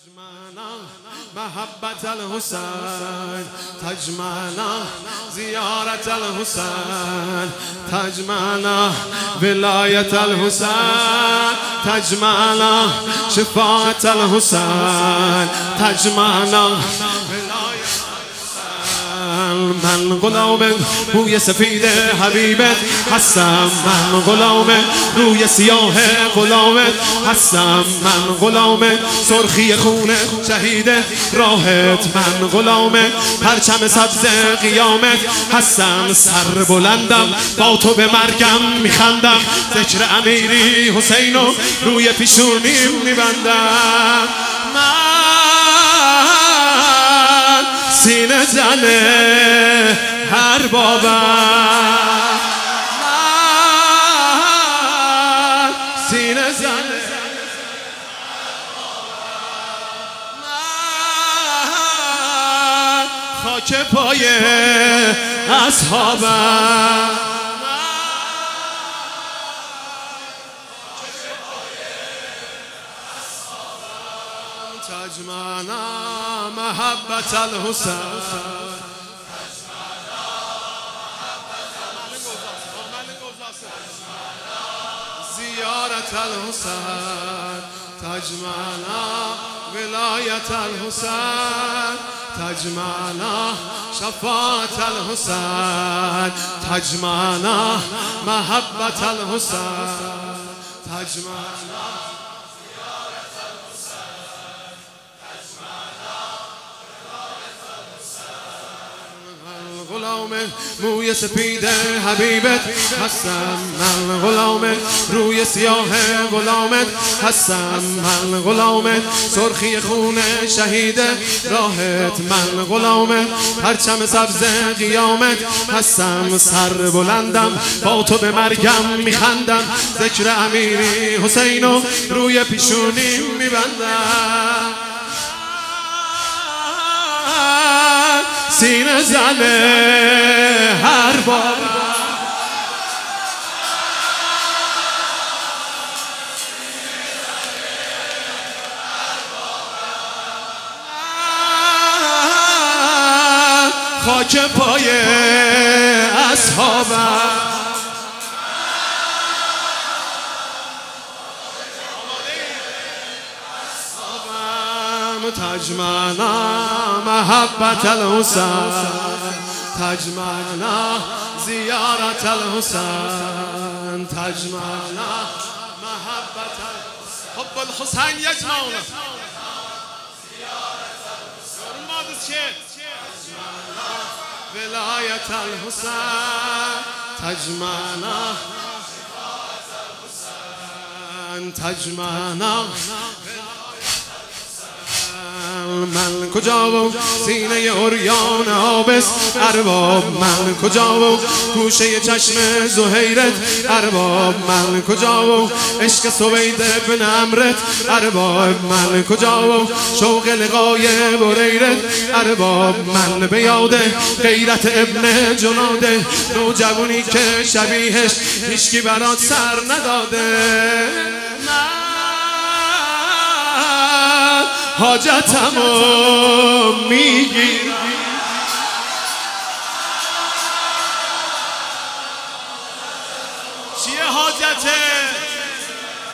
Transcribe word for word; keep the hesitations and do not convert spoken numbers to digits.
تجمعنا محبت الحسین، تجمعنا زیارت الحسین، تجمعنا ولایت الحسین، تجمعنا شفاعت الحسین، تجمعنا من غلام روی سفید حبیبت هستم، من غلام روی سیاه غلامت هستم، من غلام سرخی خون شهید راهت، من غلام پرچم سبز قیامت هستم، سر بلندم با تو به مرگم میخندم، ذکر امیری حسینو روی پیشونیم میبندم، سینه زنه هر بابم، من سینه زنه من خاک پای اصحابم، تجمعنا محبت الحسین، زیارت الحسین، تجمعنا ولایت الحسین، تجمعنا شفاعت الحسین، تجمعنا محبت الحسین، تجمعنا غلام موی سپید حبیبت هستم، من غلام روی سیاه غلامت هستم، من غلام سرخی خون شهید راهت، من غلام پرچم سبز قیامت هستم، سر بلندم با تو به مرگم میخندم، ذکر امیری حسینو روی پیشونی میبندم، سینه زنه هر بار خاک پای اصحابم، تجمعنا محبت الحسین، تجمعنا زیارت الحسین، تجمعنا محبت الحسین، حب الحسین یجمعنا ولایت الحسین، تجمعنا تجمعنا من کجا و سینه عریان آبس ارباب، من کجا و گوشه چشم زهیرت ارباب، من کجا و عشق سوید ابن عمرت ارباب، من کجا و شوق لقای بریرت ارباب، من به یاد غیرت ابن جناده، نوجوانی که شبیهش هیچکی برات سر نداده، حاجتمو میگی چیه حاجته؟